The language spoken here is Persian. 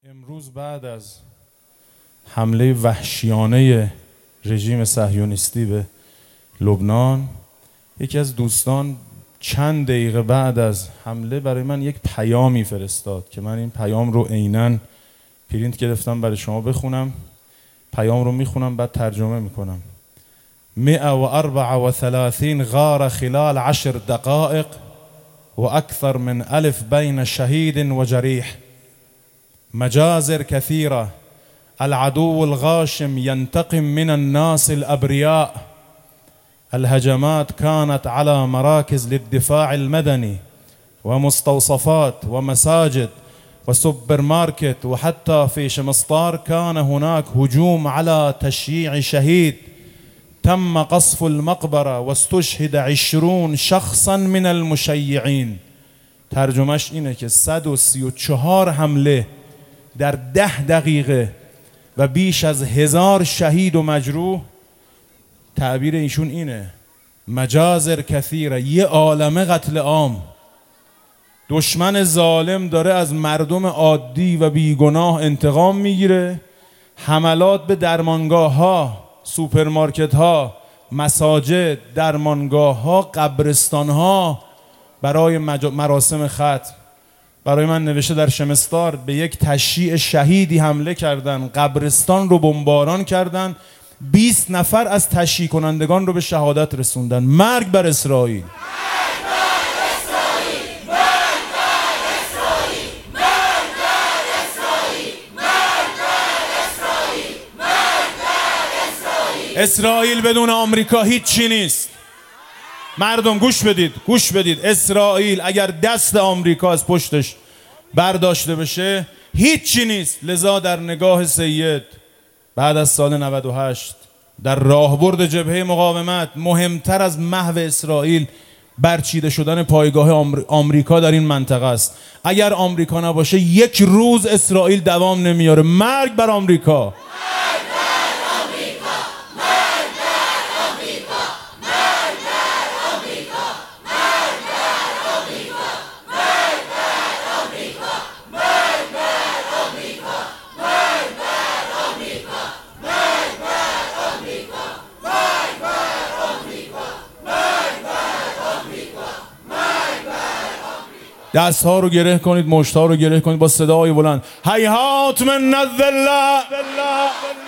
امروز بعد از حمله وحشیانه رژیم صهیونیستی به لبنان، یکی از دوستان چند دقیقه بعد از حمله برای من یک پیامی فرستاد که من این پیام رو عیناً پرینت گرفتم برای شما بخونم. پیام رو میخونم بعد ترجمه میکنم. 134 غار خلال 10 دقائق وأكثر من 1000 بين شهيد وجريح. مجازر كثيرة. العدو الغاشم ينتقم من الناس الأبرياء. الهجمات كانت على مراكز للدفاع المدني ومستوصفات ومساجد وسوبر ماركت، وحتى في شمسطار كان هناك هجوم على تشييع شهيد. تم قصف المقبرة واستشهد 20 شخصا من المشيعين. ترجمهش اینه که 134 حمله در 10 دقیقه و بیش از 1000 شهید و مجروح. تعبیر ایشون اینه: مجازر کثیره، یه عالمه قتل عام. دشمن ظالم داره از مردم عادی و بیگناه انتقام میگیره. حملات به درمانگاه ها، سوپرمارکت ها، مساجد، درمانگاه ها، قبرستان ها برای مراسم ختم. برای من نوشته در شمستار به یک تشییع شهیدی حمله کردن، قبرستان رو بمباران کردن، 20 نفر از تشییع کنندگان رو به شهادت رسوندن. مرگ بر اسرائیل. اسرائیل بدون آمریکا هیچی نیست. مردم گوش بدید، گوش بدید. اسرائیل اگر دست آمریکا از پشتش برداشته بشه هیچی نیست. لذا در نگاه سید بعد از سال 98 در راهبرد جبهه مقاومت مهمتر از محو اسرائیل برچیده شدن پایگاه آمریکا در این منطقه است. اگر آمریکا نباشه یک روز اسرائیل دوام نمیاره. مرگ بر آمریکا. دست ها رو گره کنید، مشت ها رو گره کنید با صدای بلند. هیهات من الذله.